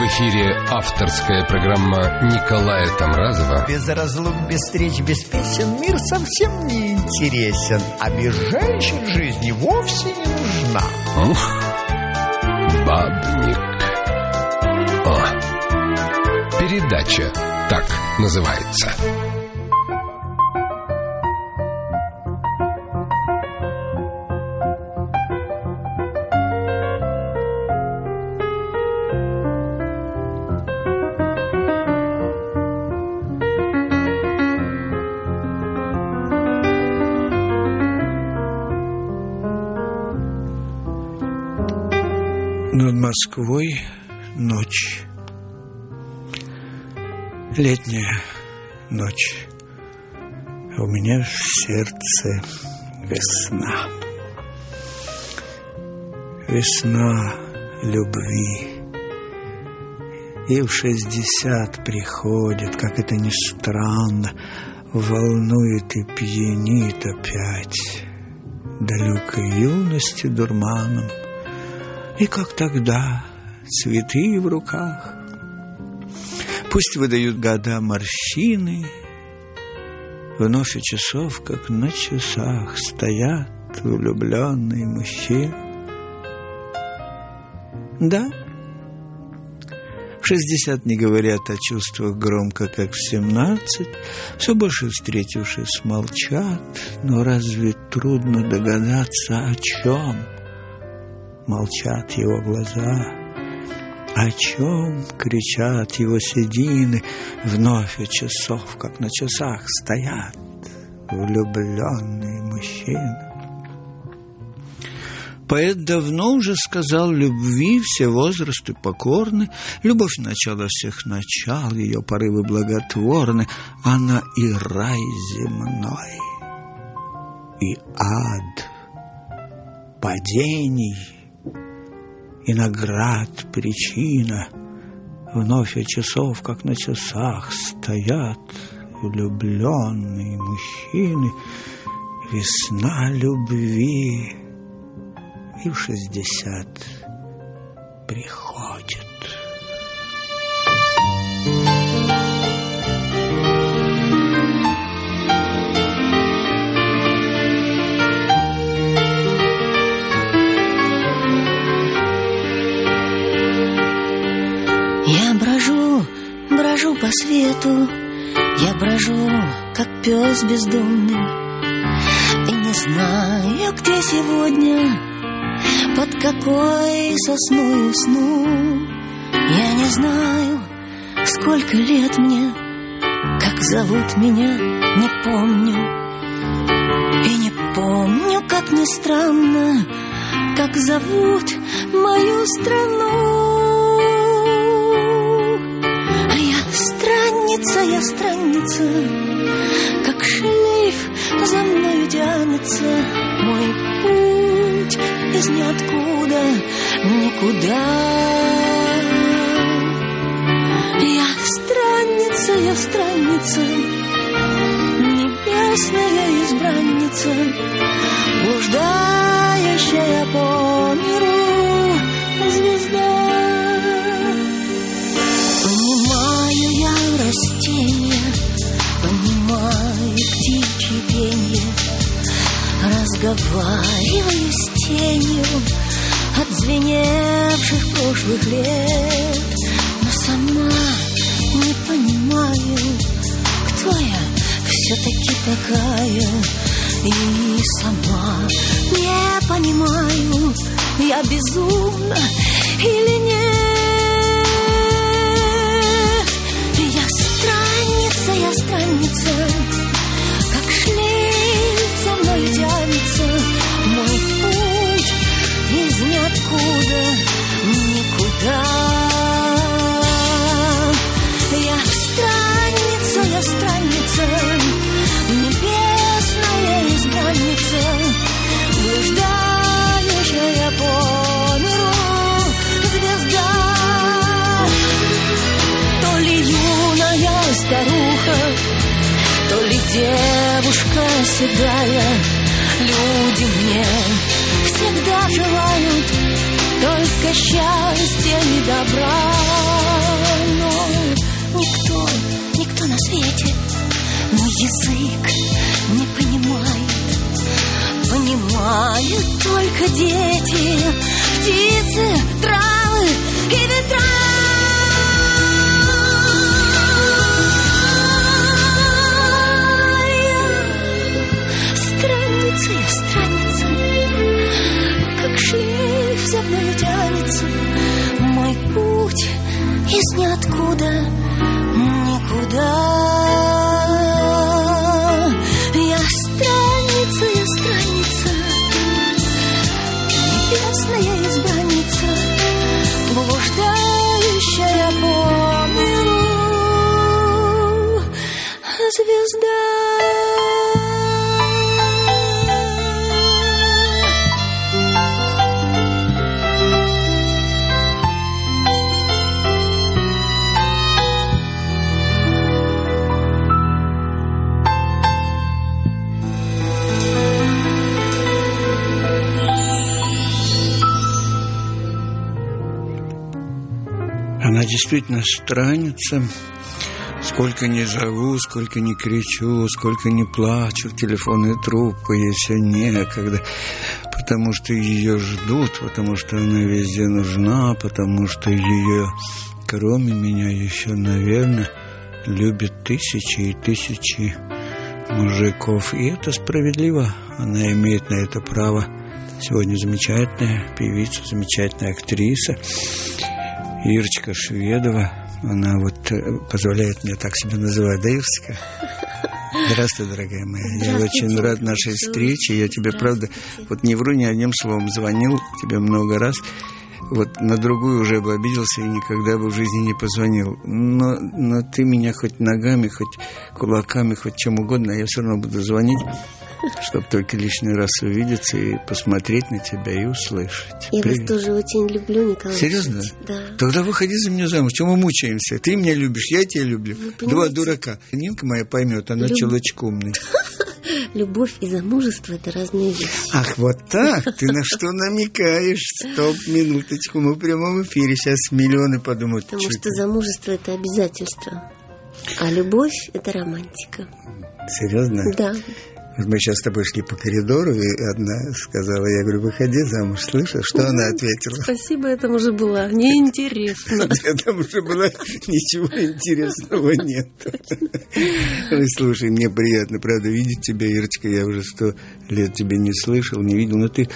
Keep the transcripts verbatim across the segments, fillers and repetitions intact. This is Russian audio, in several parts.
В эфире авторская программа Николая Тамразова. Без разлук, без встреч, без песен мир совсем не интересен. А без женщин жизни вовсе не нужна. Ух, бабник. О, передача так называется. Над Москвой ночь, летняя ночь, а у меня в сердце весна. Весна любви. И в шестьдесят приходит, как это ни странно, волнует и пьянит опять далекой юности дурманом. И как тогда, цветы в руках. Пусть выдают года морщины, вновь и часов, как на часах, стоят влюбленные мужчины. Да, в шестьдесят не говорят о чувствах громко, как в семнадцать, все больше встретившись молчат, но разве трудно догадаться, о чем молчат его глаза, о чем кричат его седины, вновь и часов, как на часах, стоят влюбленные мужчины. Поэт давно уже сказал: любви все возрасты покорны, любовь начало всех начал, ее порывы благотворны, она и рай земной, и ад падений, и наград причина. Вновь и часов, как на часах, стоят влюбленные мужчины. Весна любви и в шестьдесят приходит. Я брожу, брожу по свету, я брожу, как пес бездомный, и не знаю, где сегодня, под какой сосной усну. Я не знаю, сколько лет мне, как зовут меня, не помню. И не помню, как ни странно, как зовут мою страну. Я странница, как шлейф за мною тянется мой путь из ниоткуда никуда. Я странница, я странница, небесная избранница, блуждающая по миру звезда. Растения, понимаю птичье пенье, разговариваю с тенью отзвеневших прошлых лет, но сама не понимаю, кто я все-таки такая, и сама не понимаю, я безумна или нет. Я странница, как шлейф за мной тянется мой путь из ниоткуда никуда. Я странница, я странница, небесная избранница, блуждающая по миру звезда. То ли юная старуха, то ли девушка седая, люди мне всегда желают только счастья и добра. только дети, птицы, травы и ветра. Страница, я страница, как шлейф за мною тянется мой путь из ниоткуда никуда. Я страница, я страница, небесная избранница, блуждающая по миру звезда. Она действительно странница. Сколько не зову, сколько не кричу, сколько не плачу в телефонную трубку, ей все некогда, потому что ее ждут, потому что она везде нужна, потому что ее, кроме меня, еще, наверное, любят тысячи и тысячи мужиков. И это справедливо. Она имеет на это право. Сегодня замечательная певица, замечательная актриса Ирочка Шведова. Она вот позволяет мне так себя называть, да, Ирочка? Здравствуй, дорогая моя. Я очень рад нашей встрече. Я тебе, правда, вот не вру ни одним словом. Звонил тебе много раз. Вот на другую уже бы обиделся и никогда бы в жизни не позвонил. Но, но ты меня хоть ногами, хоть кулаками, хоть чем угодно, я все равно буду звонить, чтобы только лишний раз увидеться и посмотреть на тебя и услышать. Я Привет. вас тоже очень люблю, Николай. Серьезно? Да. Тогда выходи за меня замуж. Чему мы мучаемся? Ты меня любишь, я тебя люблю. Два дурака. Нинка моя поймет, она Люб... челочка умный. Любовь и замужество – это разные вещи. Ах, вот так? Ты на что намекаешь? Стоп, минуточку. Мы в прямом эфире. Сейчас миллионы подумают. Потому что замужество – это обязательство. А любовь – это романтика. Серьезно? Да. Вот мы сейчас с тобой шли по коридору, и одна сказала, я говорю, выходи замуж, слышишь? Что она ответила? Спасибо, я там уже была. Неинтересно. Я там уже была, ничего интересного нет. Ой, слушай, мне приятно, правда, видеть тебя, Ирочка. Я уже сто лет тебя не слышал, не видел, но ты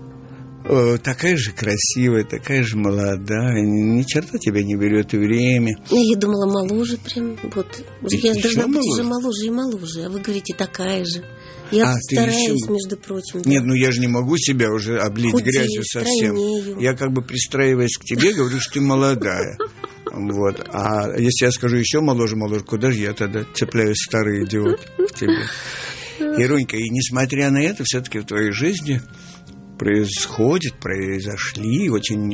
о, такая же красивая, такая же молодая, ни, ни черта тебя не берет время. Я думала, моложе прям. Вот. Я Еще должна быть моложе? уже моложе и моложе, а вы говорите, такая же. Я А, стараюсь, еще... между прочим. Нет, да. ну я же не могу себя уже облить Худею, грязью совсем. стройнею. Я как бы пристраиваясь к тебе, говорю, что ты молодая. Вот. А если я скажу еще моложе, моложе, куда же я тогда цепляюсь, старый идиот, к тебе? Иронька, и несмотря на это, все-таки в твоей жизни происходят, произошли очень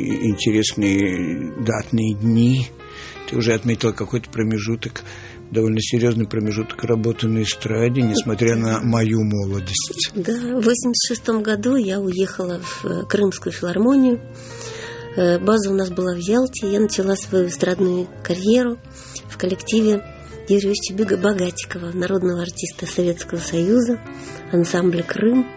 интересные датные дни. Ты уже отметил какой-то промежуток, довольно серьезный промежуток работы на эстраде, несмотря на мою молодость. Да, в восемьдесят шестом году я уехала в Крымскую филармонию. База у нас была в Ялте. Я начала свою эстрадную карьеру в коллективе Юрия Ильича Богатикова, народного артиста Советского Союза, ансамбля «Крым».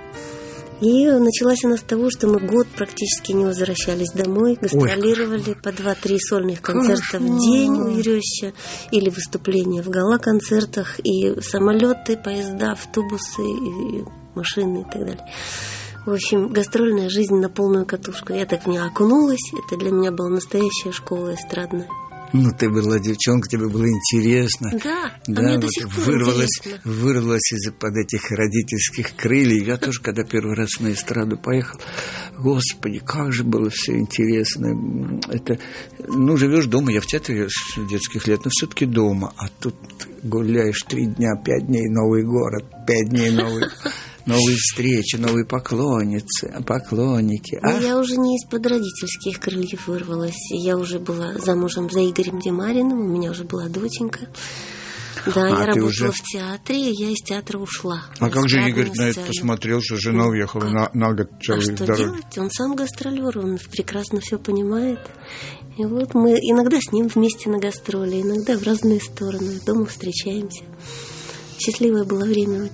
И началась она с того, что мы год практически не возвращались домой, гастролировали. Ой, по два-три сольных концерта в день у Юрьевича, или выступления в гала-концертах, и самолеты, поезда, автобусы, и машины и так далее. В общем, гастрольная жизнь на полную катушку. Я так в нее окунулась. Это для меня была настоящая школа эстрадная. Ну, ты была девчонка, тебе было интересно. Да, да, а мне вот до сих пор вырвалась, интересно. Вырвалась из-под этих родительских крыльев. Я тоже, когда первый раз на эстраду поехал, господи, как же было все интересно. Это, ну, живешь дома, я в театре с детских лет, но все-таки дома. А тут гуляешь три дня, пять дней, новый город, пять дней, новый... Новые встречи, новые поклонницы, поклонники. Но а? я уже не из-под родительских крыльев вырвалась. Я уже была замужем за Игорем Демариным, у меня уже была доченька. Да, а, я работала уже... в театре, и я из театра ушла. А как же Игорь на это посмотрел, что жена ну, уехала на, на год целый а что дороги? делать? Он сам гастролер, он прекрасно все понимает. И вот мы иногда с ним вместе на гастроли, иногда в разные стороны. Дома встречаемся. Счастливое было время очень.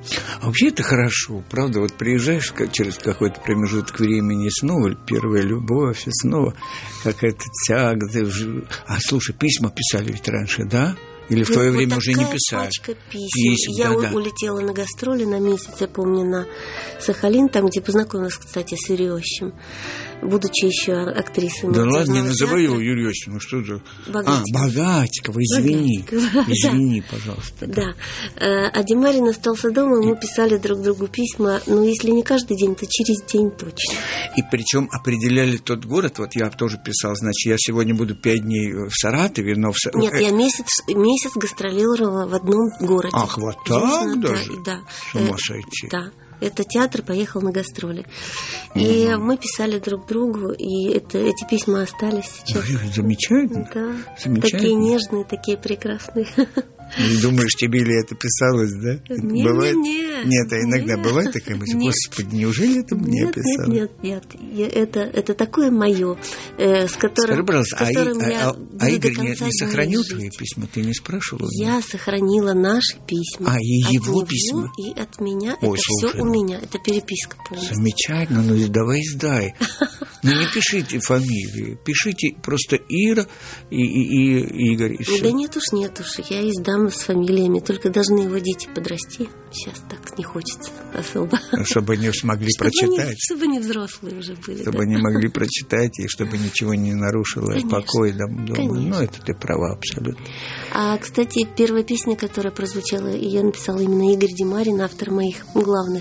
А вообще это хорошо, правда? Вот приезжаешь через какой-то промежуток времени, и снова первая любовь, и снова какая-то тяга. А, слушай, письма писали ведь раньше, да? Или в твое вот время уже не Такая писали? пачка писем. Писем, я да, у- да. улетела на гастроли на месяц, я помню, на Сахалин, там, где познакомилась, кстати, с Юрием Осиповичем, будучи еще актрисой. Да ладно, не молодежного называй его театра. Юрий Осипович, ну что за... Богатикова. А, Богатикова, извини. Богатикова, Извини, пожалуйста. Да. Э, А Димарин остался дома, и мы писали друг другу письма, ну, если не каждый день, то через день точно. И причем определяли тот город, вот я тоже писал, значит, я сегодня буду пять дней в Саратове, но в... Са- Нет, э, я месяц, месяц гастролировала в одном городе. Ах, вот так Южно, даже? Да, С ума Э, сойти. Да. Это театр, поехал на гастроли. И Мгм. мы писали друг другу, и это, эти письма остались сейчас. Ой, замечательно. Да. Замечательно. Такие нежные, такие прекрасные. И думаешь, тебе ли это писалось, да? Не, Бывает? не, не. Нет, а иногда Нет. бывает такая мысль, Нет. господи, неужели это мне Нет, писалось? нет, нет, нет. Я- Это, это такое мое, э, с которым, Скажи, пожалуйста, с а, И- которым а- я а- буду а до Игорь не, конца не дней сохранил жить. твои письма? Ты не спрашивал? у него? Я сохранила наши письма. А, и от его него письма? И от меня. Ой, это слушай, все у ну. меня. Это переписка полностью. Замечательно, ну давай издай. Ну не пишите фамилии, пишите просто Ира и, и, и Игорь, и все. Да нет уж, нет уж. Я издам с фамилиями. Только должны его дети подрасти. Сейчас так не хочется особо. Чтобы они смогли Чтобы они, прочитать. чтобы они взрослые уже были. Чтобы да. они могли прочитать, и чтобы ничего не нарушило Конечно, покой дом- дома. конечно. Ну, это ты права абсолютно. А, кстати, первая песня, которая прозвучала, ее написал именно Игорь Димарин, автор моих главных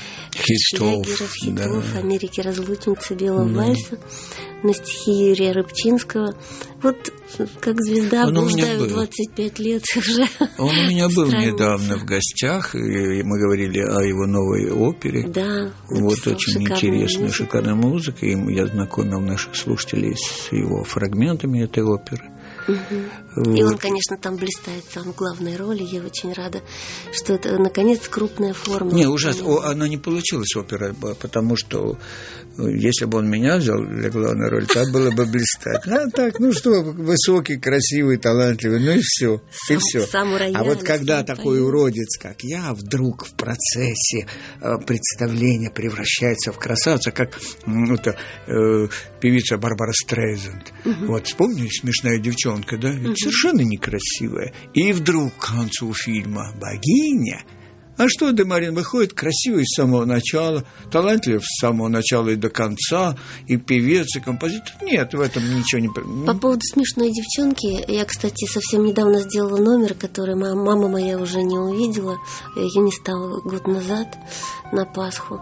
Хитов, шлягеров, хитов, да. «Америки разлучница», «Белого Да. вальса», на стихи Юрия Рыбчинского. Вот как звезда Он у меня блуждаю был. двадцать пять лет уже. Он у меня был Страница. недавно в гостях, и мы говорили о его новой опере. Да, Вот написал очень шикарную интересная, музыку. шикарная музыка. И я знакомил наших слушателей с его фрагментами этой оперы. Мгм. И Вот. он, конечно, там блистает, там в главной роли. Я очень рада, что это, наконец, крупная форма. Не, ужасно. О, она не получилась опера, потому что э, если бы он меня взял для главной роли, то было бы блистать. А так, ну что, высокий, красивый, талантливый, ну и все. И Сам- все. сам у рояля, А вот когда сам такой поет. уродец, как я, вдруг в процессе э, представления превращается в красавца, как м, это, э, певица Барбара Стрейзанд. Вот вспомни, смешная девчонка, да? Ведь совершенно некрасивая. И вдруг к концу фильма богиня. А что, Димарин выходит красивый с самого начала, талантлив с самого начала и до конца, и певец, и композитор. Нет, в этом ничего не... По поводу смешной девчонки, я, кстати, совсем недавно сделала номер, который моя мама моя уже не увидела. Ее не стало год назад на Пасху.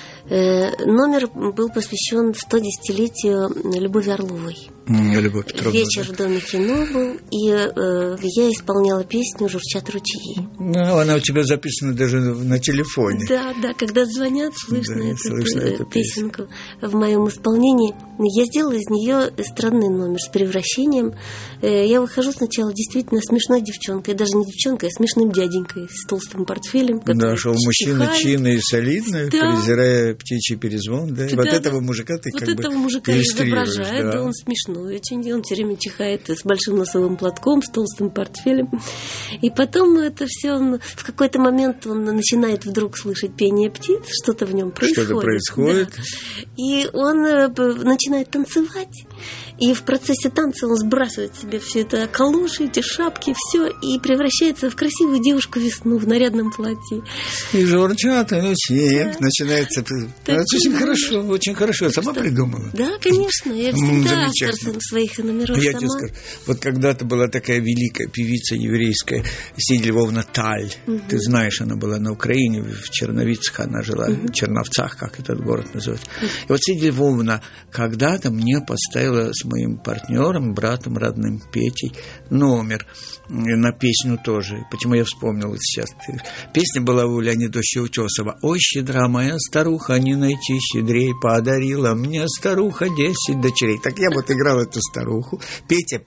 Э, Номер был посвящен стодесятилетию Любови Орловой. Любовь Петровна. Вечер в Доме кино был, и э, я исполняла песню «Журчат ручьи». Ну, она у тебя записана даже на телефоне. Да, да, когда звонят, слышно, Да, эту, слышно э, эту песенку в моем исполнении. Я сделала из нее эстрадный номер с превращением. Э, Я выхожу сначала действительно смешной девчонкой, даже не девчонкой, а смешным дяденькой с толстым портфелем. Да, который шел мужчина чихает. чинный и солидный, Да. презирая птичий перезвон. Да? И вот Да, этого да. мужика ты Вот как бы этого мужика иллюстрируешь, изображает, да. да. Он смешной очень, и он все время чихает с большим носовым платком, с толстым портфелем. И потом это все, он, в какой-то момент он начинает вдруг слышать пение птиц, что-то в нем происходит. Что-то происходит. Да. И он э, п- начинает танцевать. И в процессе танца он сбрасывает себе все это калоши, эти шапки, все, и превращается в красивую девушку-весну в нарядном платье. И журчат, ну, чем начинается. Так, Это очень да. хорошо, очень хорошо. Я сама придумала. Да, конечно, я М, всегда автор замечательно. своих номеров Я сама. тебе скажу, вот когда-то была такая великая певица еврейская Сидия Львовна Таль. Ты знаешь, она была на Украине, в Черновицах она жила, в Черновцах, как этот город называется. И вот Сидия Львовна когда-то мне поставила с моим партнером, братом родным Петей, номер на песню тоже. Почему я вспомнил вот сейчас? Песня была у Леонида Утесова. «Ой, щедра моя старуха, не найти щедрей, подарила мне старуха десять дочерей». Так я вот играл эту старуху. Петя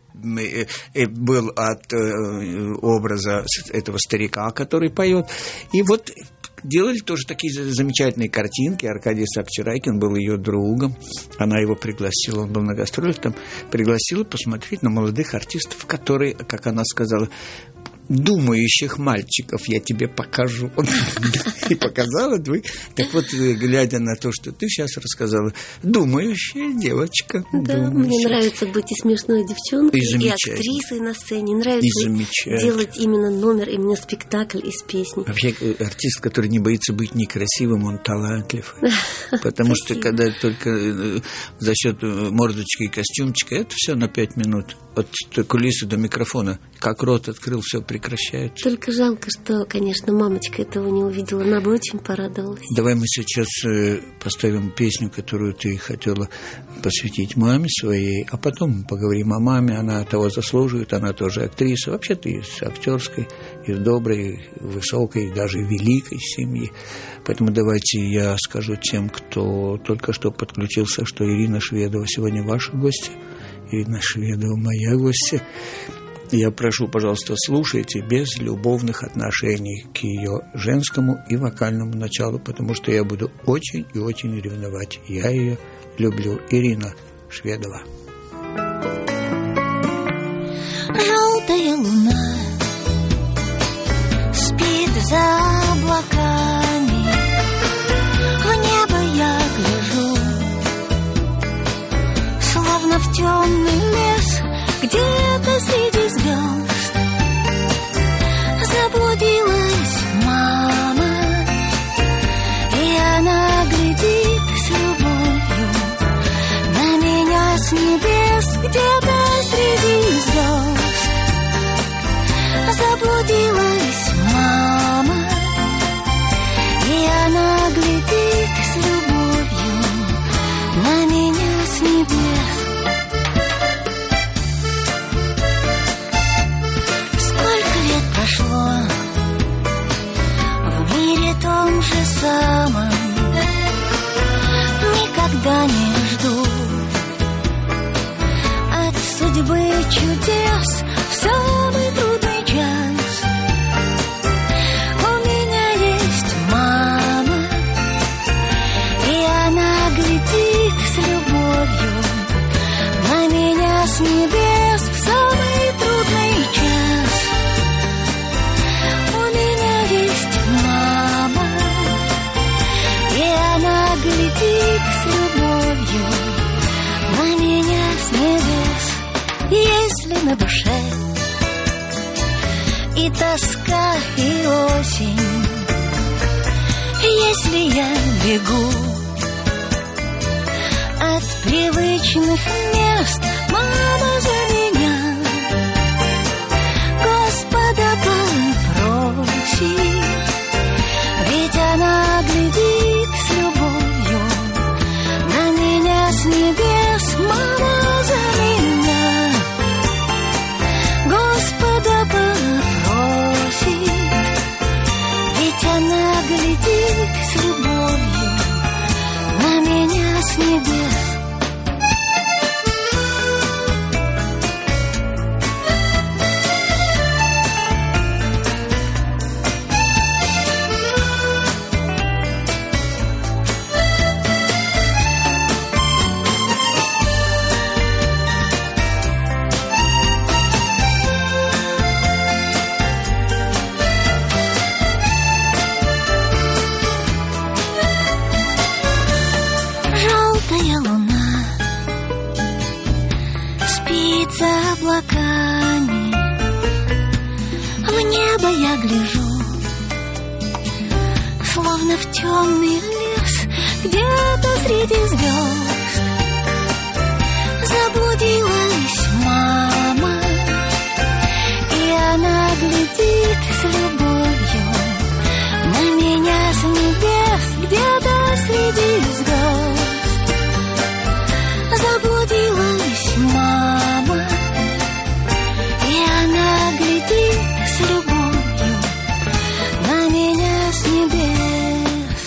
был от образа этого старика, который поет. И вот делали тоже такие замечательные картинки. Аркадий Собчарайкин был ее другом. Она его пригласила, он был на гастролях там, пригласила посмотреть на молодых артистов, которые, как она сказала, думающих мальчиков я тебе покажу. И показала две. Так вот, глядя на то, что ты сейчас рассказала, думающая девочка. Да, думающая. Мне нравится быть и смешной девчонкой, И и актрисой на сцене. Нравится И делать именно номер, именно спектакль из песни. Вообще, артист, который не боится быть некрасивым, он талантлив. Потому что, когда только за счет мордочки и костюмчика, это все на пять минут. От кулисы до микрофона. Как рот открыл, все прекращается. Только жалко, что, конечно, мамочка этого не увидела. Она бы очень порадовалась. Давай мы сейчас поставим песню, которую ты хотела посвятить маме своей, а потом поговорим о маме. Она того заслуживает, она тоже актриса. Вообще ты из актерской, из доброй, высокой, даже великой семьи. Поэтому давайте я скажу тем, кто только что подключился, что Ирина Шведова сегодня ваша гостья. Ирина Шведова моя гостья. Я прошу, пожалуйста, слушайте без любовных отношений к ее женскому и вокальному началу, потому что я буду очень и очень ревновать. Я ее люблю. Ирина Шведова. Желтая луна спит за облаками, в небо я гляжу, словно в темный лес, где-то среди звезд заблудилась мама, и она глядит с любовью на меня с небес, где-то среди звезд заблудилась мама, и она глядит с любовью на меня с небес. Прошло в мире том же самом, никогда не жду от судьбы чудес в самый трудный час. У меня есть мама, и она глядит с любовью на меня с небес в самый трудный час. Глядит с любовью на меня с небес. Если на душе и тоска, и осень, если я бегу от привычных мест, мама за меня Господа попроси, ведь она глядит с любовью на меня с небес, мама за меня Господа попросит, ведь она глядит с любовью на меня с небес. Облаками в небо я гляжу, словно в темный лес, где-то среди звезд заблудилась мама, и она глядит с любовью на меня с небес, где-то среди звезд заблудилась мама, и она глядит с любовью на меня с небес.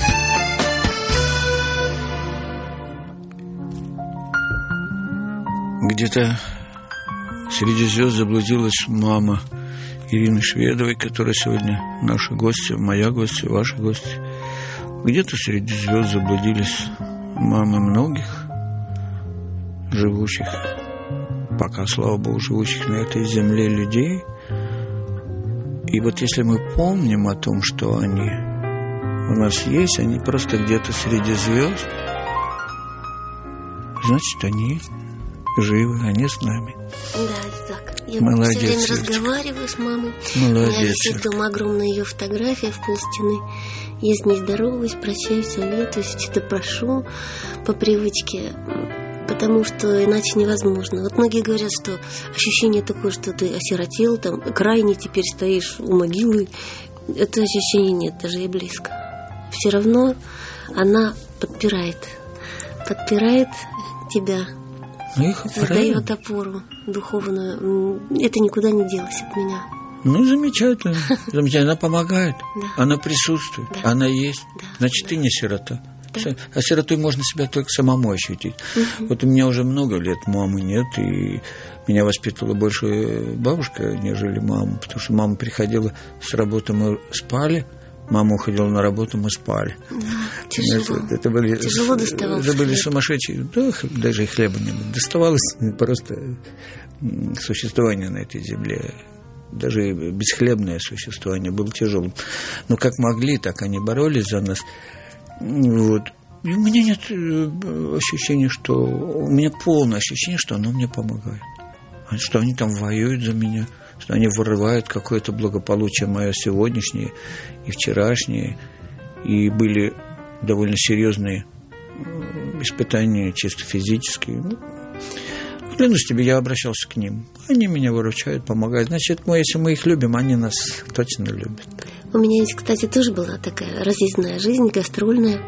Где-то среди звезд заблудилась мама Ирины Шведовой, которая сегодня наша гостья, моя гостья, ваша гостья. Где-то среди звезд заблудились мамы многих живущих, пока, слава Богу, живущих на этой земле людей. И вот если мы помним о том, что они у нас есть, они просто где-то среди звезд, значит, они живы, они с нами. Да, так. Я Молодец, все время Ирочка. разговариваю с мамой. Молодец, У меня висит Ирочка. дома огромная ее фотография в полстены. Я с ней здороваюсь, прощаюсь, советуюсь, что-то прошу по привычке, потому что иначе невозможно. Вот многие говорят, что ощущение такое, что ты осиротел, там, крайне теперь стоишь у могилы. Это ощущение нет, даже и близко. Все равно она подпирает, подпирает тебя, Ну, их правильно. создает опору духовную. Это никуда не делось от меня. Ну, замечательно. Замечательно. Она помогает. Да. Она присутствует. Да. Она есть. Да. Значит, Да. ты не сирота. Да. А сиротой можно себя только самому ощутить. Угу. Вот у меня уже много лет мамы нет, и меня воспитывала больше бабушка, нежели мама, потому что мама приходила с работы, мы спали, мама уходила на работу, мы спали. Да, тяжело. Это, это были, Тяжело доставался это были хлеб. сумасшедшие. Да, даже и хлеба не было. Доставалось просто существование на этой земле. Даже бесхлебное существование было тяжелым. Но как могли, так они боролись за нас. Вот. И у меня нет ощущения, что... У меня полное ощущение, что оно мне помогает. Что они там воюют за меня, что они вырывают какое-то благополучие мое сегодняшнее и вчерашнее. И были довольно серьезные испытания, чисто физические. Клянусь тебе, я обращался к ним. Они меня выручают, помогают. Значит, мы, если мы их любим, они нас точно любят. У меня есть, кстати, тоже была такая разъездная жизнь, гастрольная.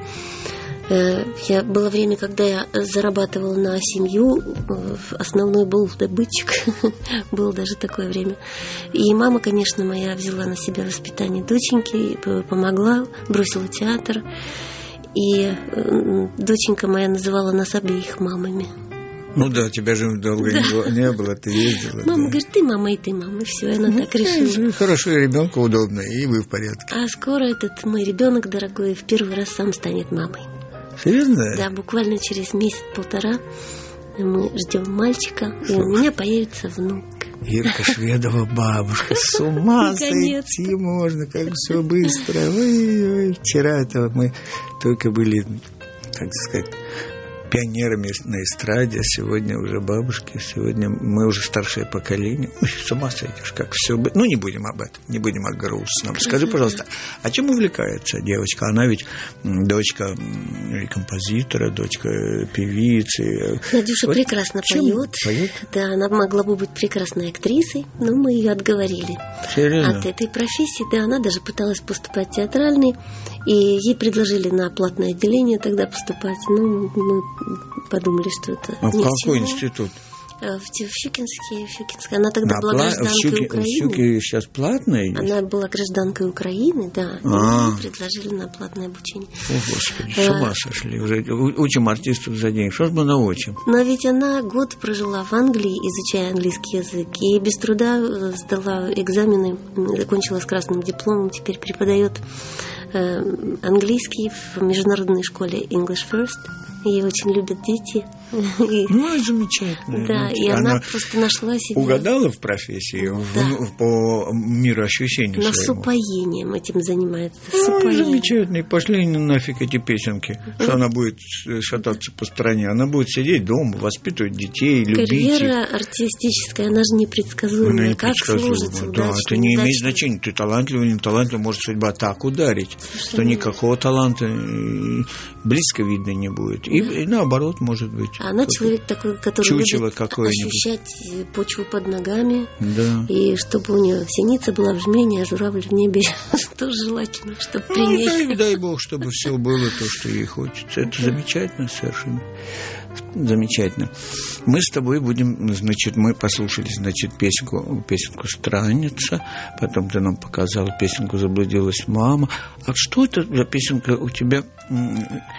Я, было время, когда я зарабатывала на семью, основной был добытчик, было даже такое время. И мама, конечно, моя взяла на себя воспитание доченьки, помогла, бросила театр. И доченька моя называла нас обеих мамами. Ну да, тебя же долго да. не, было, не было, ты ездила. Мама да. говорит, ты мама, и ты мама, и все, и она ну, так решила. Хорошо, и ребенку удобно, и вы в порядке. А скоро этот мой ребенок дорогой в первый раз сам станет мамой. Серьезно? Да, буквально через месяц-полтора мы ждем мальчика, и у меня появится внук. Ирка Шведова, бабушка, с ума сойти можно, как все быстро. Ой, ой, вчера это мы только были, так сказать, пионерами на эстраде, а сегодня уже бабушки, сегодня мы уже старшее поколение. Ой, с ума сойдешь, как все... Ну, не будем об этом, не будем о грустном. Скажи, пожалуйста, а чем увлекается девочка? Она ведь дочка композитора, дочка певицы. Надюша вот прекрасно поет. поет. Да, она могла бы быть прекрасной актрисой, но мы ее отговорили. Серьезно? От этой профессии. Да, она даже пыталась поступать в театральный, и ей предложили на платное отделение тогда поступать. Ну, мы подумали, что это а ни в к какой чему. институт? В Щукинске, в Щукинске. Она тогда На была пла... гражданкой в Щуки... Украины. В Щуке сейчас платная есть? Она была гражданкой Украины, да. А. И предложили на платное обучение. О, Господи, с ума сошли. Уже учим артистов за деньги. Что ж мы научим? Но ведь она год прожила в Англии, изучая английский язык, и без труда сдала экзамены, закончила с красным дипломом, теперь преподает английский в международной школе English First. Ее очень любят дети. Ну, замечательно. Да, и она, она просто нашла себе... Угадала в профессии, да. в, по миру ощущений Но своему. с упоением этим занимается. Ну, с упоением. Замечательно. И пошли нафиг эти песенки. Что она будет шататься по стране? Она будет сидеть дома, воспитывать детей, любить их. Карьера артистическая, она же непредсказуемая. Как сложится да, удачно, это не удачно. имеет значения. Ты талантливый, не талантливый, может судьба так ударить, Совершенно что никакого таланта близко видно не будет. И, и наоборот, может быть. А она человек такой, который чучело любит ощущать почву под ногами. Да. И чтобы у нее синица была в жмене, а журавль в небе. Тоже желательно, чтобы при ну, ней... Дай, дай Бог, чтобы все было то, что ей хочется. Это замечательно совершенно. Замечательно. Мы с тобой будем, значит, мы послушали, значит, песенку, песенку «Странница», потом ты нам показала песенку «Заблудилась мама». А что это за песенка у тебя...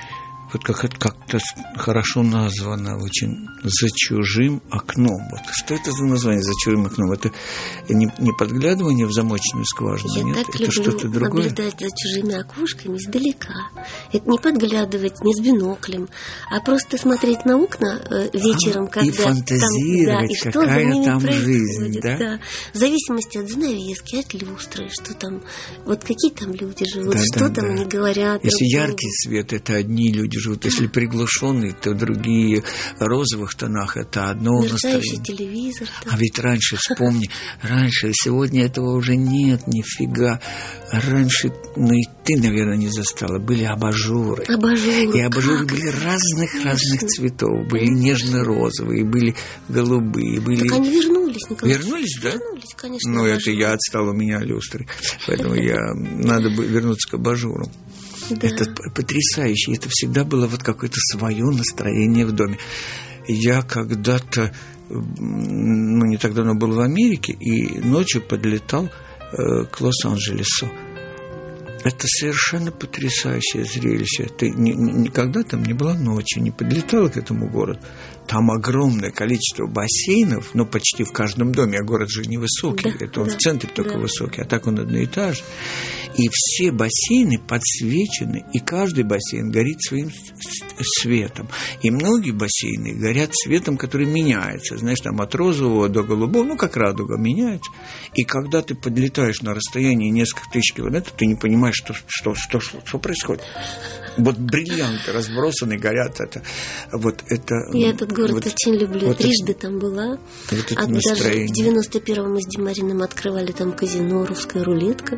вот как это как-то хорошо названо, очень «За чужим окном». Вот что это за название «За чужим окном»? Это не, не подглядывание в замочную скважину, Я нет? так Это люблю что-то другое? наблюдать за чужими окошками издалека. Это не подглядывать, не с биноклем, а просто смотреть на окна э, вечером, а, когда и фантазировать, там, да, и что какая за ними там происходит, жизнь, да? да? В зависимости от занавески, от люстры, что там, вот какие там люди живут, Да, что да, там да. они говорят. Если друг яркий другу. свет, это одни люди живут. Если приглушенный, то другие. В розовых тонах это одно Мерцающий настроение. телевизор. Да. А ведь раньше, вспомни, раньше, сегодня этого уже нет, нифига. Раньше, ну и ты, наверное, не застала, были абажуры. Абажуры. И абажуры как? были разных-разных Конечно. цветов. Были нежно-розовые, были голубые, были... Так они вернулись, Николай. Вернулись, да? Вернулись, конечно. Ну, это абажуры. я отстал, у меня люстры. Поэтому я... Надо бы вернуться к абажурам. Да. Это потрясающе. Это всегда было вот какое-то свое настроение в доме. Я когда-то, ну, не так давно был в Америке, и ночью подлетал э, к Лос-Анджелесу. Это совершенно потрясающее зрелище. Ты ни, ни, никогда там не была ночью, не подлетала к этому городу. Там огромное количество бассейнов, ну, почти в каждом доме, а город же невысокий, Да, это он да, в центре только да. высокий, а так он одноэтажный. И все бассейны подсвечены, и каждый бассейн горит своим светом. И многие бассейны горят светом, который меняется. Знаешь, там от розового до голубого, ну, как радуга меняется. И когда ты подлетаешь на расстояние нескольких тысяч километров, ты не понимаешь, что, что, что, что, что происходит. Вот бриллианты разбросаны, горят. Это, вот это, Я этот город вот, очень люблю. вот Трижды это, там была. Вот это А даже настроение. в девяносто первом мы с Димарином открывали там казино «Русская рулетка».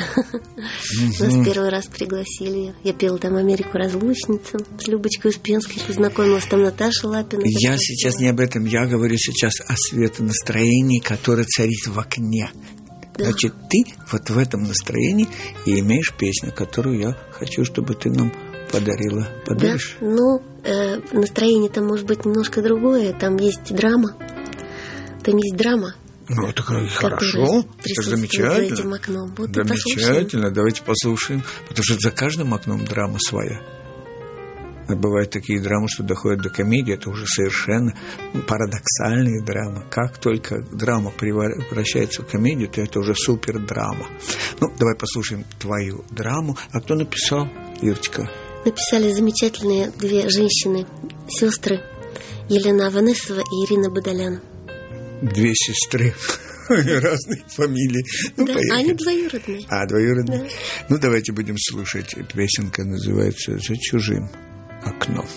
Нас первый раз пригласили. Я пела там «Америку разлучницу» с Любочкой Успенской. Познакомилась там Наташа Лапина. Я сейчас не об этом. Я говорю сейчас о светонастроении, которое царит в окне. Да. Значит, ты вот в этом настроении и имеешь песню, которую я хочу, чтобы ты нам подарила. Подаришь? Да, ну, э, настроение-то может быть немножко другое. Там есть драма. Там есть драма. Ну, это хорошо, это же замечательно. За этим окном. Вот замечательно, давайте послушаем. Потому что за каждым окном драма своя. Бывают такие драмы, что доходят до комедии, это уже совершенно парадоксальные драмы. Как только драма превращается в комедию, то это уже супер-драма. Ну, давай послушаем твою драму. А кто написал, Ирочка? Написали замечательные две женщины, сестры, Елена Аванесова и Ирина Бадолян. Две сестры. Разные фамилии. Ну, да, поехали. они двоюродные. А, двоюродные? Да. Ну, давайте будем слушать. Песенка называется «За чужим окном».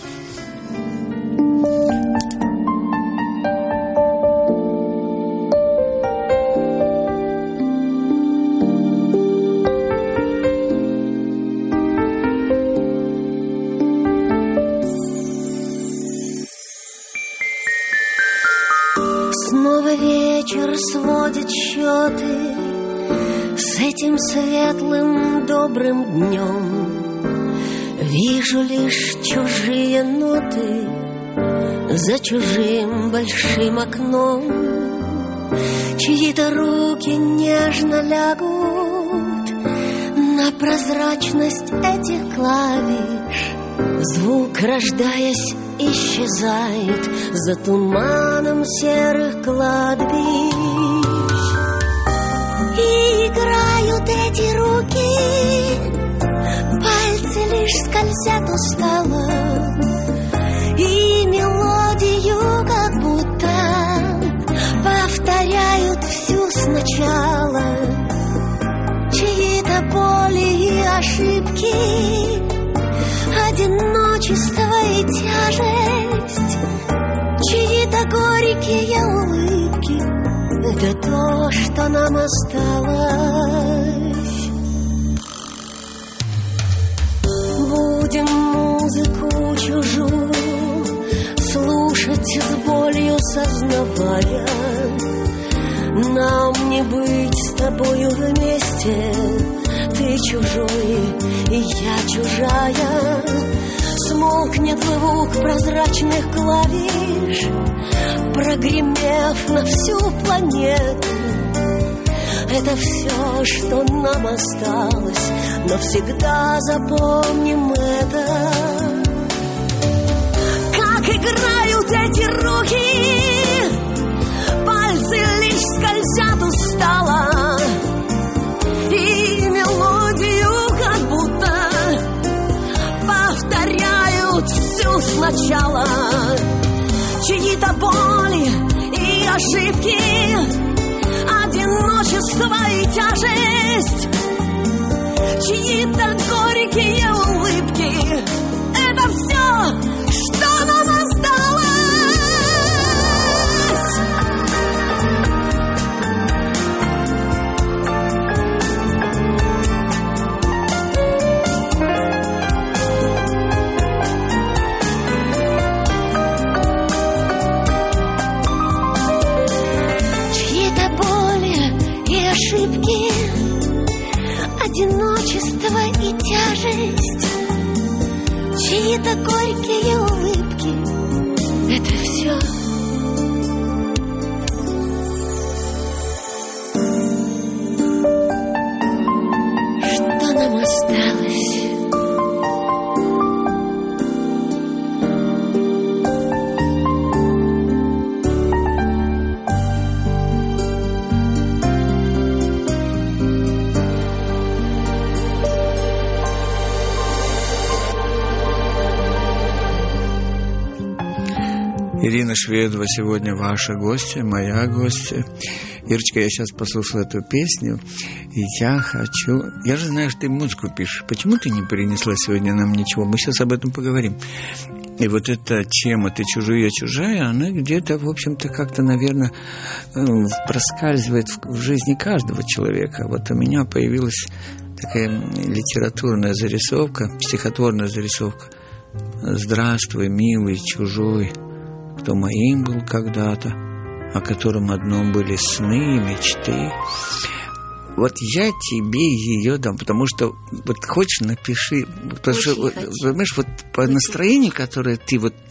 Снова вечер сводит счеты с этим светлым добрым днем. Вижу лишь чужие ноты за чужим большим окном. Чьи-то руки нежно лягут на прозрачность этих клавиш. Звук, рождаясь, исчезает за туманом серых кладбищ. И играют эти руки, пальцы лишь скользят устало, и мелодию как будто повторяют всю сначала. Чьи-то боли и ошибки, одиночество и тяжесть, чьи-то горькие улыбки — это то, что нам осталось. Будем музыку чужую слушать с болью, сознавая, нам не быть с тобою вместе. Ты чужой, и я чужая. Смолкнет звук прозрачных клавиш, прогремев на всю планету. Это все, что нам осталось, навсегда запомним это. играют эти руки, пальцы лишь скользят устало, и мелодию как будто повторяют всю сначала. Чьи-то боли и ошибки, одиночество и тяжесть, чьи-то горькие улыбки. Это все, что нам осталось. Чьи-то боли и ошибки, одиночество и тяжесть, чьи-то горькие улыбки. Это все. Что нам осталось? Ирина Шведова сегодня ваша гостья, моя гостья. Ирочка, я сейчас послушал эту песню, и я хочу... Я же знаю, что ты музыку пишешь. Почему ты не принесла сегодня нам ничего? Мы сейчас об этом поговорим. И вот эта тема «Ты чужой, я чужая», она где-то, в общем-то, как-то, наверное, проскальзывает в жизни каждого человека. Вот у меня появилась такая литературная зарисовка, стихотворная зарисовка. «Здравствуй, милый, чужой, кто моим был когда-то, о котором одном были сны и мечты». Вот я тебе ее дам, потому что вот хочешь, напиши, потому что, понимаешь, вот по настроению, которое ты вот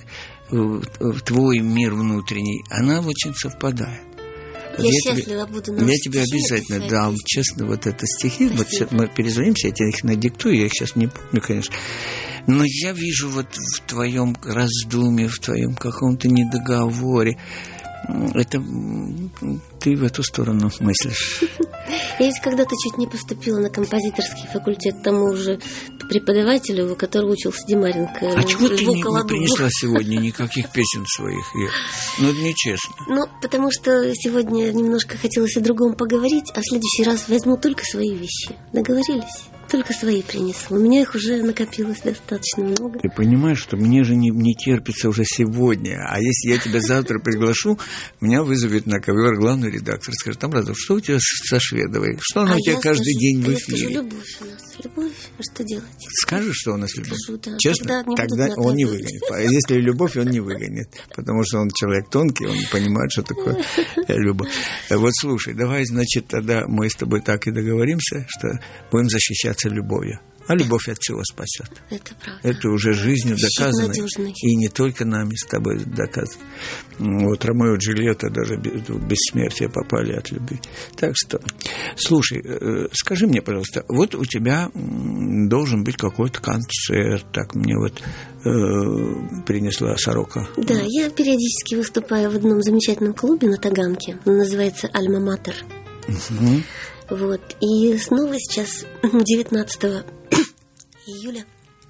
твой мир внутренний, она очень совпадает. Я, я счастлива тебе, буду. Я тебе обязательно дам, честно, вот это стихи. Вот мы перезвонимся, я тебе их надиктую, я их сейчас не помню, конечно. Но я вижу вот в твоем раздумье, в твоем каком-то недоговоре, это ты в эту сторону мыслишь. Я ведь когда-то чуть не поступила на композиторский факультет к тому же преподавателю, у которого учился Демаренко. А чего ты не, не принесла сегодня никаких песен своих? Я... Ну, это нечестно. Ну, потому что сегодня немножко хотелось о другом поговорить, а в следующий раз возьму только свои вещи. Договорились? Только свои принесу. У меня их уже накопилось достаточно много. Ты понимаешь, что мне же не, не терпится уже сегодня. А если я тебя завтра приглашу, меня вызовет на ковер главный редактор. Скажет: там, Радов, что у тебя со Шведовой? Что она а у тебя каждый скажу, день в эфире? Я скажу: любовь у нас. Любовь, а что делать? Скажешь, что у нас любовь? Скажу, да. Честно? Тогда, не тогда он не выгонит. А если любовь, он не выгонит. Потому что он человек тонкий, он понимает, что такое любовь. Вот слушай, давай, значит, тогда мы с тобой так и договоримся, что будем защищаться любовью. А любовь от всего спасет. Это правда. Это уже жизнью доказано. И не только нами с тобой доказано. Вот Ромео и Джульетта даже в бессмертие попали от любви. Так что, слушай, скажи мне, пожалуйста, вот у тебя должен быть какой-то концерт. Так мне вот э, принесла Сорока. Да, я периодически выступаю в одном замечательном клубе на Таганке. Он называется «Альма-Матер». Угу. Вот. И снова сейчас, девятнадцатого июля,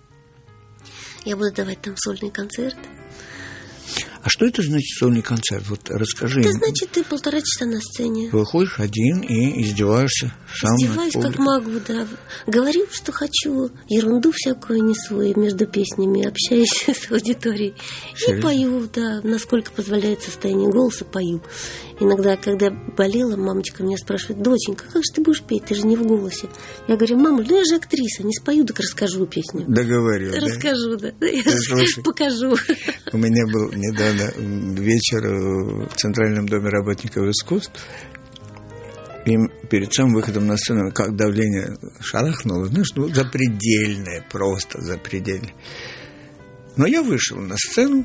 я буду давать там сольный концерт. А что это значит сольный концерт? Вот расскажи. Это значит, ты полтора часа на сцене. Выходишь один и издеваешься сам. Издеваюсь как могу, да. Говорю, что хочу. Ерунду всякую несу. И между песнями общаюсь с аудиторией. Серьезно? И пою, да. Насколько позволяет состояние голоса, пою. Иногда, когда болела, мамочка меня спрашивает: доченька, как же ты будешь петь? Ты же не в голосе. Я говорю: мама, ну я же актриса, не спою, так расскажу песню. Договорил, да? Расскажу, да. да. Покажу. У меня был недавно вечер в Центральном доме работников искусств. И перед самым выходом на сцену, как давление шарахнуло, знаешь, ну, запредельное, просто запредельное. Но я вышел на сцену.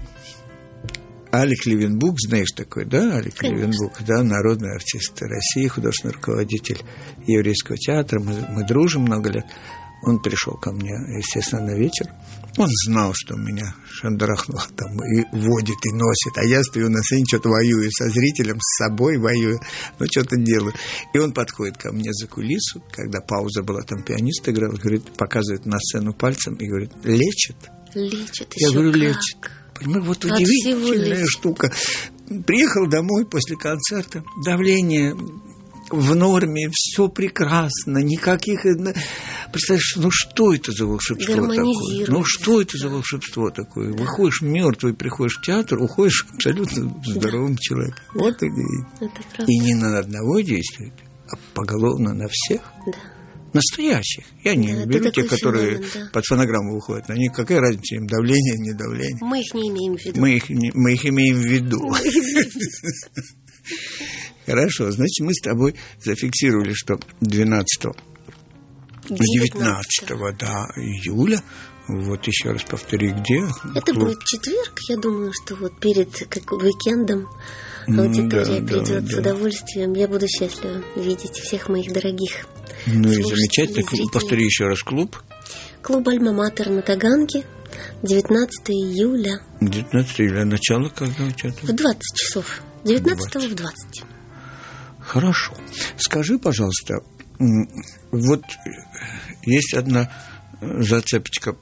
Алик Левенбук, знаешь такой, да, Алик Конечно. Левенбук, да, народный артист России, художественный руководитель еврейского театра, мы, мы дружим много лет. Он пришел ко мне, естественно, на вечер. Он знал, что меня шандарахнуло там и водит, и носит. А я стою на сцене, что-то воюю со зрителем, с собой воюю, ну, что-то делаю. И он подходит ко мне за кулису, когда пауза была, там пианист играл, говорит, показывает на сцену пальцем и говорит, лечит? Лечит Я еще говорю, как. лечит. Понимаешь, вот От удивительная штука. Приехал домой после концерта, давление в норме, все прекрасно, никаких... Представляешь, ну что это за волшебство такое? Ну что это за волшебство такое? Выходишь мертвый, приходишь в театр, уходишь абсолютно здоровым человеком. Да. Вот удивительно. И не на одного действует, а поголовно на всех. Да. Настоящих. Я не Да, беру тех, феномен, которые да. под фонограмму выходят. На них какая разница, им давление, не давление. Мы их не имеем в виду. Мы их, не, мы их имеем в виду. Хорошо, значит, мы с тобой зафиксировали, что двенадцатого, девятнадцатого да, июля, вот еще раз повтори, где? Это Клуб. будет четверг, я думаю, что вот перед как, уикендом аудитория да, придет да, с да. удовольствием. Я буду счастлива видеть всех моих дорогих. Ну и слушателей, замечательно. зрителей. Повтори еще раз клуб. Клуб «Альма-Матер» на Таганке, девятнадцатого июля. девятнадцатого июля, начало когда у тебя там? В двадцать часов. девятнадцатого в двадцать. Хорошо. Скажи, пожалуйста, вот есть одна зацепочка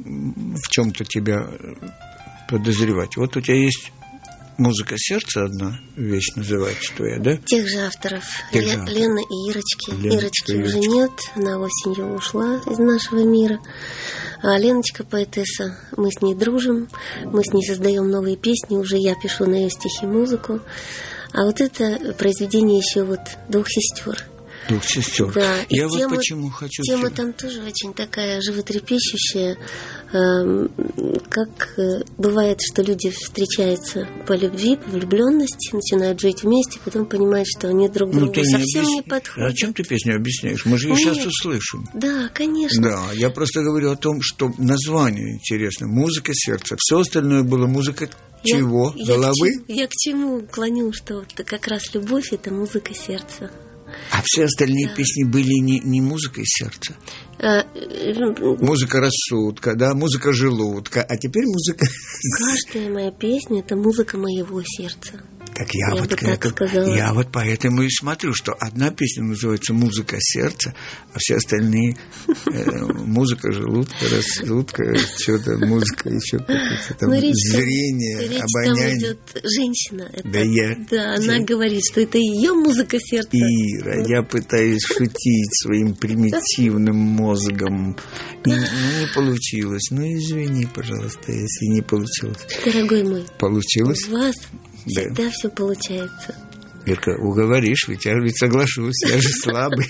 в чем-то тебя подозревать. Вот у тебя есть «Музыка сердца» одна вещь называется твоя, да? Тех же авторов. Тех Ле- же авторов. Лена и Ирочки. Леночка Ирочки и уже Ирочка. нет. Она осенью ушла из нашего мира. А Леночка поэтесса. Мы с ней дружим. Мы с ней создаем новые песни. Уже я пишу на ее стихи музыку. А вот это произведение еще вот двух сестер. Двух сестер. Да, и Я тема, вот почему хочу... Тема тебя- там тоже очень такая животрепещущая. Эм, Как э, бывает, что люди встречаются по любви, по влюбленности, начинают жить вместе, потом понимают, что они друг Ну, другу ты не совсем не объясни- подходят. А чем ты песню объясняешь? Мы же ее Нет. сейчас услышим. Да, конечно. Да, я просто говорю о том, что название интересно. «Музыка сердца». Все остальное было музыка Я- чего? я Головы? к чему- Я к чему клоню, что вот как раз любовь – это музыка сердца. А все остальные Да. песни были не, не музыкой сердца. А, э, Музыка рассудка, да, музыка желудка, а теперь музыка... Каждая моя песня – это музыка моего сердца. Так я, Я вот бы к так этому- сказала. я вот поэтому и смотрю, что одна песня называется «Музыка сердца», а все остальные э, «Музыка желудка», «Рассудка», что-то музыка еще какая-то там, Но речь там- зрение, речь обоняние. там идет женщина. Это, Да я- да, она я- говорит, что это ее музыка сердца. Ира, я пытаюсь шутить своим примитивным мозгом. И, ну, не получилось. Ну, извини, пожалуйста, если не получилось. Дорогой мой, Получилось? у вас Да. всегда все получается. Ирка, уговоришь, ведь я ведь соглашусь, я же слабый.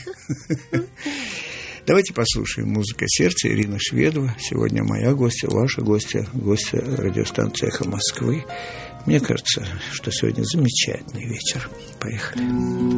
Давайте послушаем «Музыка сердца». Ирина Шведова. Сегодня моя гостья, ваша гостья, гостья радиостанции «Эхо Москвы». Мне кажется, что сегодня замечательный вечер. Поехали.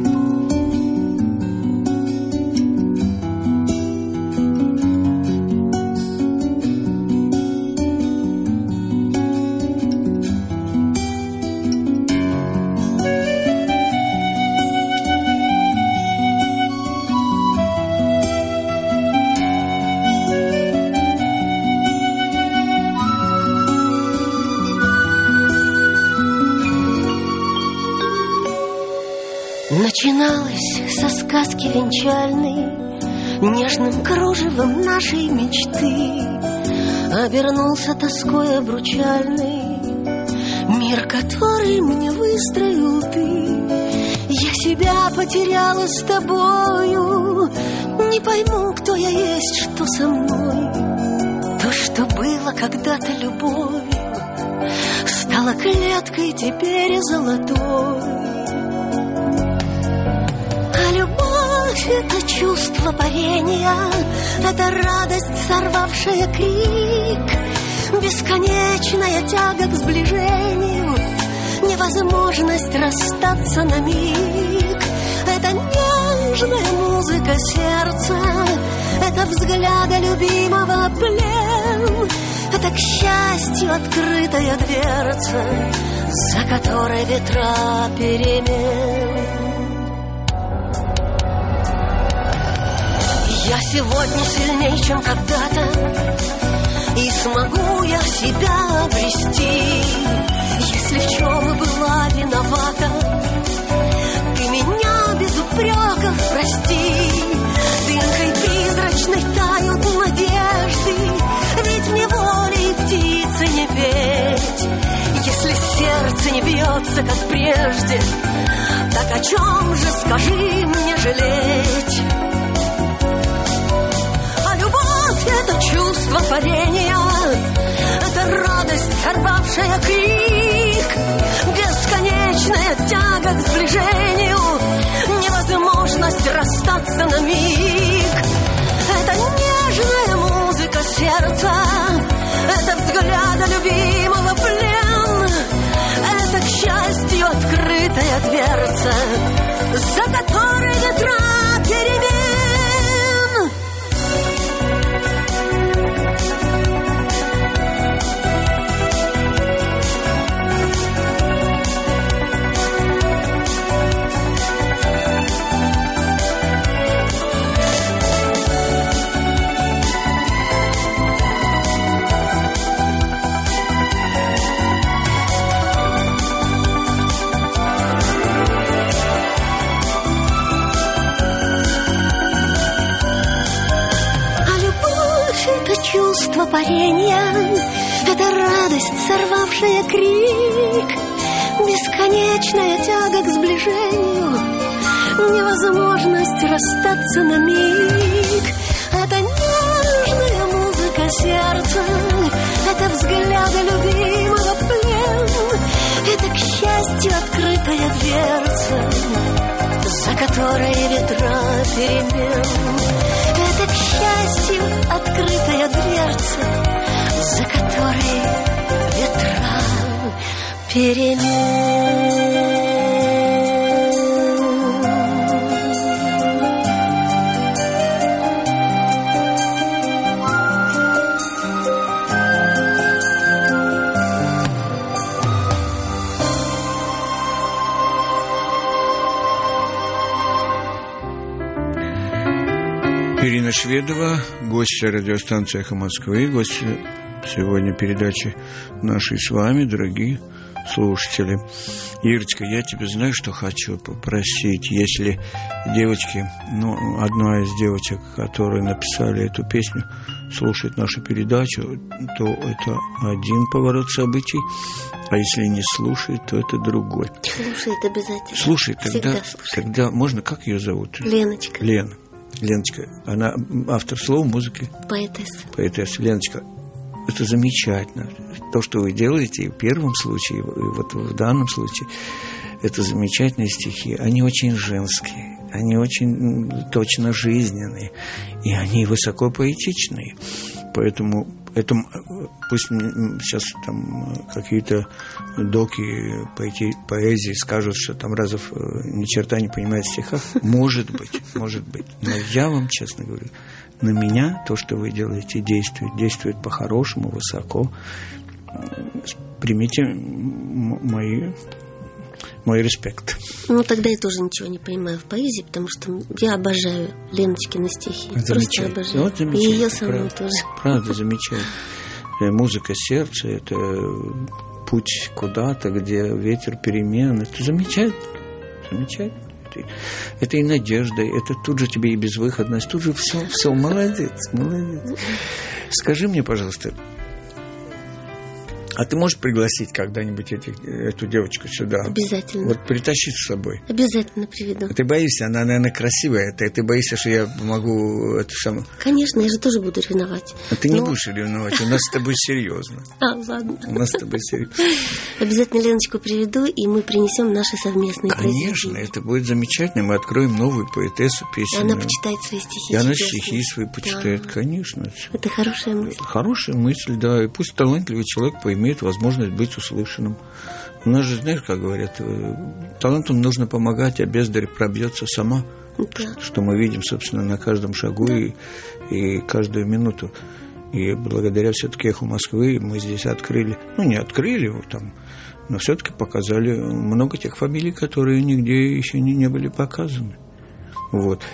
Начиналось со сказки венчальной, нежным кружевом нашей мечты. Обернулся тоской обручальной мир, который мне выстроил ты. Я себя потеряла с тобою, не пойму, кто я есть, что со мной. То, что было когда-то любовью, стало клеткой теперь золотой. Это чувство парения, это радость, сорвавшая крик, бесконечная тяга к сближению, невозможность расстаться на миг. Это нежная музыка сердца, это взгляда любимого плен, это, к счастью, открытая дверца, за которой ветра перемен. Я Я сегодня сильнее, чем когда-то, и смогу я себя обрести. Если в чем была виновата, ты меня без упреков прости. Дымкой призрачной тают надежды, ведь мне волей птицы не петь. Если сердце не бьется, как прежде, так о чем же, скажи мне, жалеть? А любовь — это чувство парения, это радость, сорвавшая крик, бесконечная тяга к сближению, невозможность расстаться на миг. Это нежная музыка сердца, это взгляда любимого плен, это, к счастью, открытая дверца, за которой ветра перемен. Чувство парения, это радость, сорвавшая крик, бесконечная тяга к сближению, невозможность расстаться на миг. Это нежная музыка сердца, это взгляды любимого плен, это, к счастью, открытая дверца, за которой ветра перемен. Это, к счастью, открытая дверца, за которой ветра перемен. Ирина Шведова, гостья радиостанции «Эхо Москвы», гостья сегодня передачи нашей с вами, дорогие слушатели. Ирочка, я тебе знаю, что хочу попросить, если девочки, ну, одна из девочек, которые написали эту песню, слушает нашу передачу, то это один поворот событий, а если не слушает, то это другой. Слушает обязательно. Слушает, тогда, слушает. тогда можно, как ее зовут? Леночка. Лена. Леночка, она автор слова, музыки. Поэтесса. Поэтесса. Леночка, это замечательно. То, что вы делаете и в первом случае, и вот в данном случае, это замечательные стихи. Они очень женские, они очень точно жизненные, и они высоко поэтичные. Поэтому это, пусть сейчас там какие-то доки поэти, поэзии скажут, что там Разов ни черта не понимает в стихах. Может быть, может быть. Но я вам честно говорю, на меня то, что вы делаете, действует. Действует по-хорошему, высоко. Примите мои... мой респект. Ну, тогда я тоже ничего не понимаю в поэзии, потому что я обожаю Леночкины стихи. Просто обожаю. Вот и ее саму тоже. Правда, замечательно. Музыка сердца – это путь куда-то, где ветер перемен. Это замечательно. Замечательно. Это, это и надежда, это тут же тебе и безвыходность, тут же все, все, молодец, молодец. Скажи мне, пожалуйста, а ты можешь пригласить когда-нибудь этих, эту девочку сюда? Обязательно. Вот притащить с собой. Обязательно приведу. Ты боишься? Она, наверное, красивая. Ты, ты боишься, что я могу это самое... Конечно, я же тоже буду ревновать. А ты Но... не будешь ревновать. У нас с тобой серьезно. А, ладно. У нас с тобой серьезно. Обязательно Леночку приведу, и мы принесем наши совместные произведения. Конечно, это будет замечательно. Мы откроем новую поэтессу песен. И она почитает свои стихи. И она стихи свои почитает, да. Конечно. Это хорошая мысль. Хорошая мысль, да. И пусть талантливый человек поимеет возможность быть услышанным. У нас же, знаешь, как говорят, талантам нужно помогать, а бездарь пробьется сама. Да. Что мы видим, собственно, на каждом шагу, да. и, и каждую минуту. И благодаря все-таки «Эху Москвы» мы здесь открыли, ну, не открыли его там, но все-таки показали много тех фамилий, которые нигде еще не, не были показаны. Вот.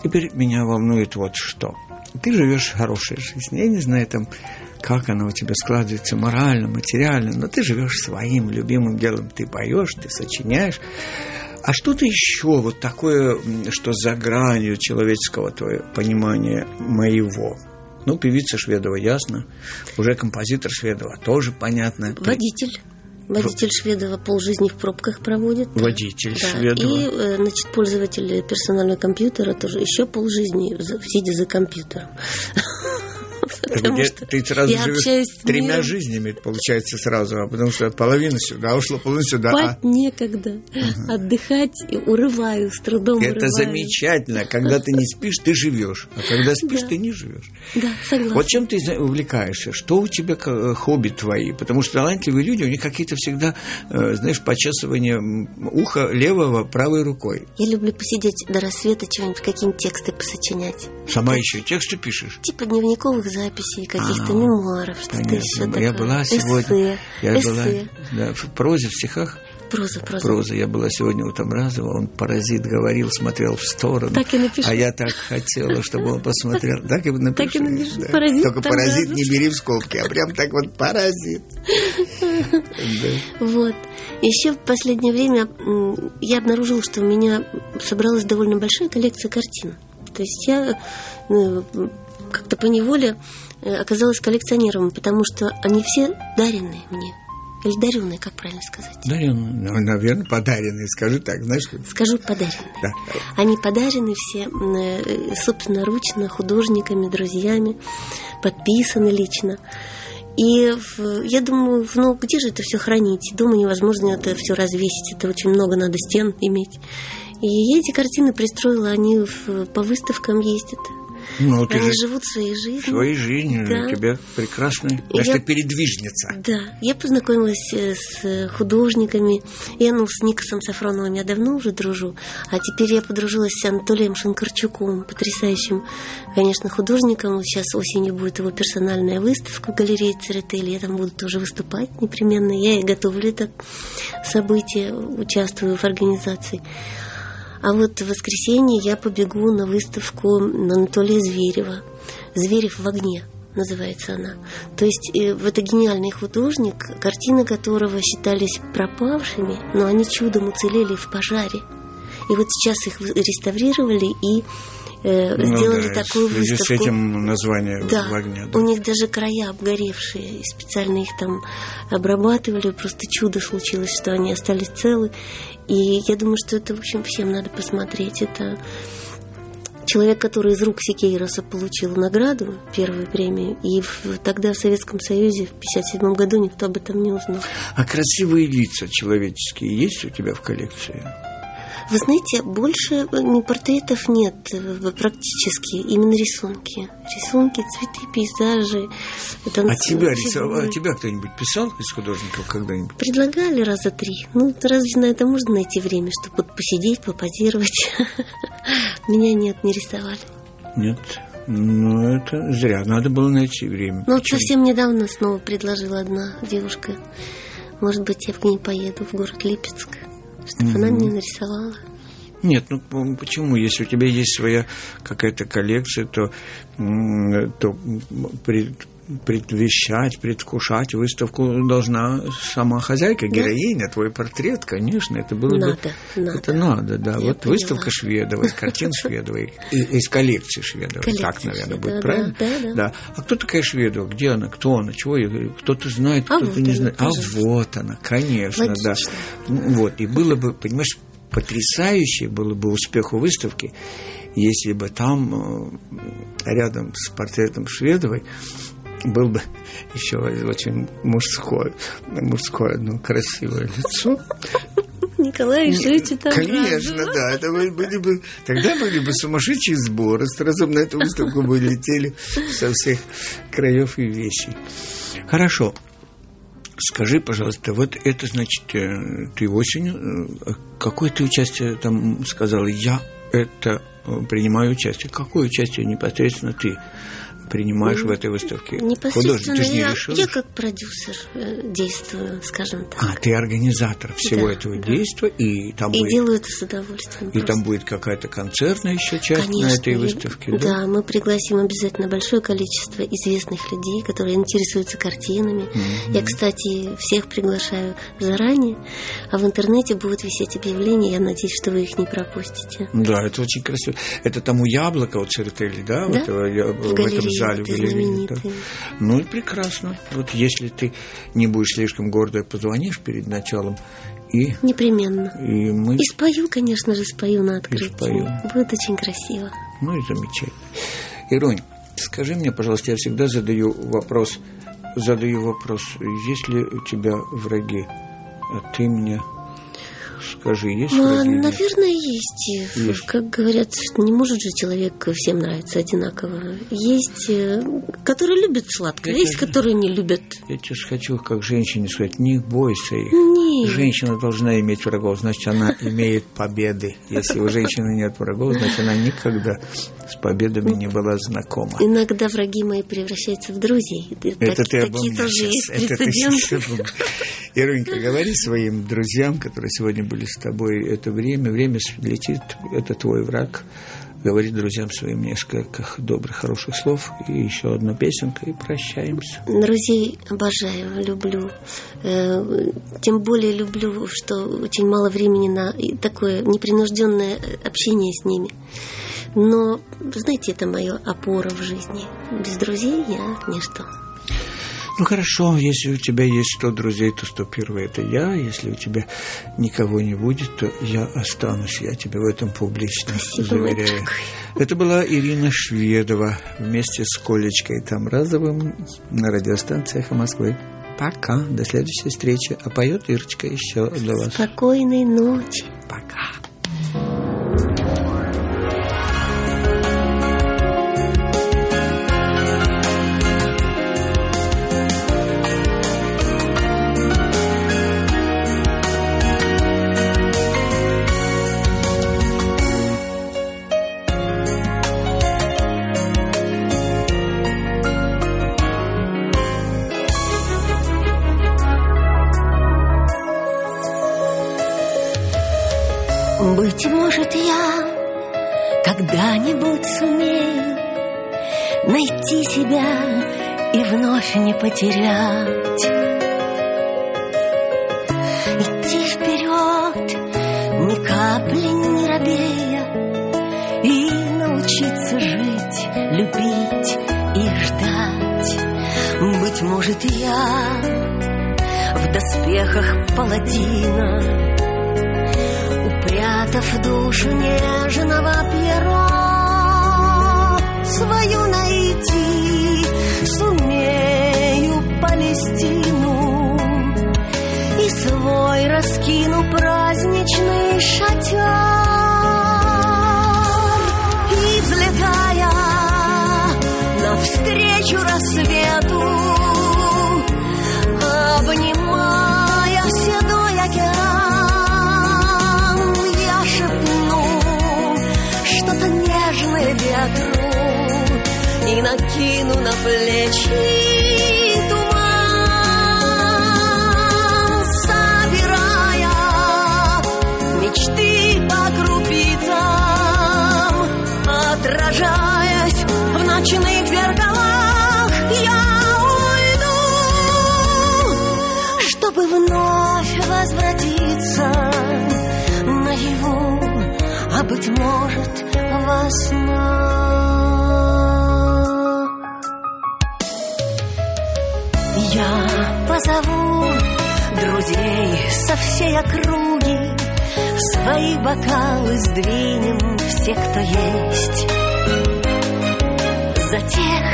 Теперь меня волнует вот что. Ты живешь хорошей жизнью. Я не знаю, там, как она у тебя складывается морально, материально, но ты живешь своим любимым делом. Ты поешь, ты сочиняешь. А что-то еще вот такое, что за гранью человеческого твоего понимания моего? Ну, певица Шведова, ясно. Уже композитор Шведова, тоже понятно. Водитель. Водитель Шведова полжизни в пробках проводит. Водитель да. Шведова. И, значит, пользователь персонального компьютера тоже еще полжизни, сидя за компьютером. Где, ты сразу живешь тремя жизнями, получается, сразу, а потому что половина сюда ушла, половина сюда. Спать а... некогда, uh-huh. отдыхать урываю, с трудом Это урываю. замечательно. Когда ты не спишь, ты живешь, а когда спишь, да. ты не живешь. Да, согласна. Вот чем ты увлекаешься? Что у тебя хобби твои? Потому что талантливые люди, у них какие-то всегда, знаешь, почесывания уха левого правой рукой. Я люблю посидеть до рассвета, что-нибудь, какие-нибудь тексты посочинять. Сама так, еще тексты пишешь? Типа дневниковых записей, каких-то а, мемуаров, что-то понятно. еще такое. Я была сегодня... Эссе. Я Эссе. была да, в прозе, в стихах. Проза, проза. Проза. Я была сегодня у Тамразова, он паразит говорил, смотрел в сторону. Так и напишу. А я так хотела, чтобы он посмотрел. Так и напишу. Так и напишу. Да. Паразит. Только паразит Тамразов. не бери в скобки, а прям так вот паразит. Вот. Еще в последнее время я обнаружила, что у меня собралась довольно большая коллекция картин. То есть я как-то поневоле оказалась коллекционером, потому что они все даренные мне. Или даренные, как правильно сказать? Даренные, ну, наверное, подаренные, скажи так, знаешь. Скажу подаренные. Да. Они подарены все собственноручно, художниками, друзьями, подписаны лично. И я думаю, ну где же это все хранить? Дома невозможно это все развесить, это очень много надо стен иметь. И я эти картины пристроила, они в, по выставкам ездят. Ну, они живут своей жизнью. Своей жизнью, да. У тебя прекрасная. Значит, я, ты передвижница. Да. Я познакомилась с художниками. Я, ну, с Никосом Сафроновым я давно уже дружу. А теперь я подружилась с Анатолием Шинкарчуком, потрясающим, конечно, художником. Сейчас осенью будет его персональная выставка в галерее Церетели. Я там буду тоже выступать непременно. Я и готовлю это событие, участвую в организации. А вот в воскресенье я побегу на выставку Анатолия Зверева. «Зверев в огне» называется она. То есть это гениальный художник, картины которого считались пропавшими, но они чудом уцелели в пожаре. И вот сейчас их реставрировали и э, ну, сделали да, такую в связи выставку. С этим название да, в огне. Да, у них даже края обгоревшие, и специально их там обрабатывали. Просто чудо случилось, что они остались целы. И я думаю, что это, в общем, всем надо посмотреть. Это человек, который из рук Сикейроса получил награду, первую премию, и в, тогда в Советском Союзе в пятьдесят седьмом году никто об этом не узнал. А красивые лица человеческие есть у тебя в коллекции? Вы знаете, больше портретов нет практически, именно рисунки. Рисунки, цветы, пейзажи. А тебя рисовал, а тебя кто-нибудь писал из художников когда-нибудь? Предлагали раза три. Ну, разве на это можно найти время, чтобы посидеть, попозировать? Меня нет, не рисовали. Нет? Ну, это зря. Надо было найти время. Ну, вот совсем недавно снова предложила одна девушка. Может быть, я к ней поеду в город Липецк, чтобы mm-hmm. она мне нарисовала. Нет, ну почему? Если у тебя есть своя какая-то коллекция, то, то пред, предвещать, предвкушать выставку должна сама хозяйка, героиня, да? Твой портрет, конечно, это было надо, бы... Надо, это надо, да. Я вот поняла. Выставка Шведовой, из картин Шведовой, из коллекции Шведовой, так, наверное, будет, правильно? Да, да, да. А кто такая Шведова? Где она? Кто она? Чего? Кто-то знает, кто-то а не вот знает. Она, а вот она, конечно, логично. Да. Вот, и было бы, понимаешь, потрясающий было бы успех у выставки, если бы там рядом с портретом Шведовой был бы еще очень мужское, мужское, ну, красивое лицо. Николай Ильич там. Конечно, да. Это были бы, тогда были бы сумасшедшие сборы. Сразу на эту выставку бы летели со всех краев и вещей. Хорошо. Скажи, пожалуйста, вот это, значит, ты осенью, какое ты участие там сказала? Я это принимаю участие. Какое участие непосредственно ты принимаешь в этой выставке? Непосредственно Ты же не я, решила, я что- как продюсер э, действую, скажем так. А, ты организатор всего Да, этого да. действия, и там И будет... делаю это с удовольствием. И просто. там будет какая-то концертная еще часть Конечно, на этой и- выставке, да? Да, мы пригласим обязательно большое количество известных людей, которые интересуются картинами. Мгм. Я, кстати, всех приглашаю заранее, а в интернете будут висеть объявления. Я надеюсь, что вы их не пропустите. Да, это очень красиво. Это там у Яблока, у Церетели, да? Да, Вот, э, я- в, этом галерее зале, в этой галерее. Да. знаменитой. Ну и прекрасно. Вот если ты не будешь слишком гордой, позвонишь перед началом, и, Непременно. и мы... И спою, конечно же, спою на открытии. спою. Будет очень красиво. Ну и замечательно. Иронь, скажи мне, пожалуйста, я всегда задаю вопрос, задаю вопрос, есть ли у тебя враги? А ты мне скажи, есть Ну, враги? или нет? наверное, есть. Есть. Как говорят, не может же человек всем нравиться одинаково. Есть, э, которые любят сладкое, Это есть, же- которые не любят. Я тебе хочу, как женщине сказать, не бойся их. Нет. Женщина должна иметь врагов, значит, она имеет победы. Если у женщины нет врагов, значит, она никогда с победами не была знакома. Иногда враги мои превращаются в друзей. Это Так- ты обо такие мне тоже сейчас. есть Это ты прецеденты. сейчас обо мне. Ирунька, говори своим друзьям, которые сегодня были с тобой, это время, время летит, это твой враг. Говори друзьям своим несколько добрых, хороших слов, и еще одна песенка, и прощаемся. Друзей обожаю, люблю. Э, Тем более люблю, что очень мало времени на и такое непринужденное общение с ними. Но, знаете, это моя опора в жизни. Без друзей я ничто. Ну хорошо, если у тебя есть сто друзей, то сто первый это я. Если у тебя никого не будет, то я останусь. Я тебе в этом публично Спасибо, мой заверяю. дорогой. Это была Ирина Шведова вместе с Колечкой Тамразовым на радиостанции «Эхо Москвы». Пока, до следующей встречи. А поет Ирочка еще для вас. Спокойной ночи. Пока. Быть может, я когда-нибудь сумею найти себя и вновь не потерять. Идти вперед, ни капли не робея, и научиться жить, любить и ждать. Быть может, я в доспехах паладина, упрятав душу нежного Пьеро, свою найти сумею Палестину и свой раскину праздничный шатер. И взлетая навстречу рассвету, обнимая седой океан, я шепну что-то нежное ветру и накину на плечи туман, собирая мечты по крупицам, отражаясь в ночных зеркалах, я уйду, чтобы вновь возвратиться наяву, а быть может во снах. Я позову друзей со всей округи, в свои бокалы сдвинем все, кто есть. За тех,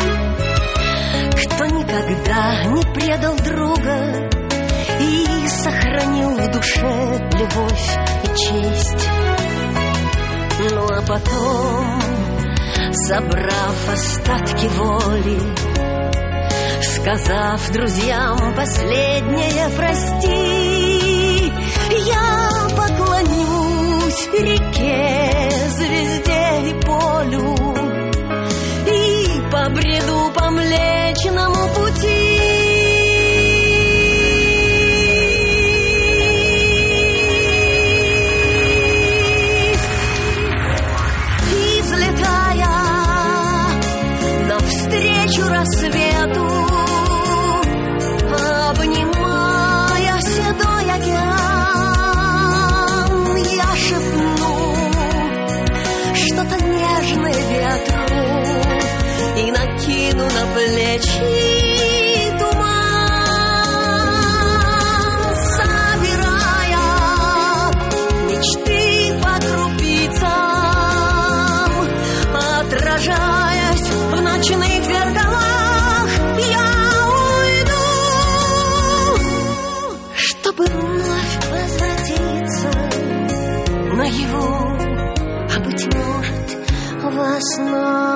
кто никогда не предал друга и сохранил в душе любовь и честь. Ну а потом, собрав остатки воли, сказав друзьям последнее прости, я поклонюсь реке, звезде плечи туман, собирая мечты по крупицам, отражаясь в ночных зеркалах, я уйду, чтобы вновь возвратиться наяву, а быть может во снах.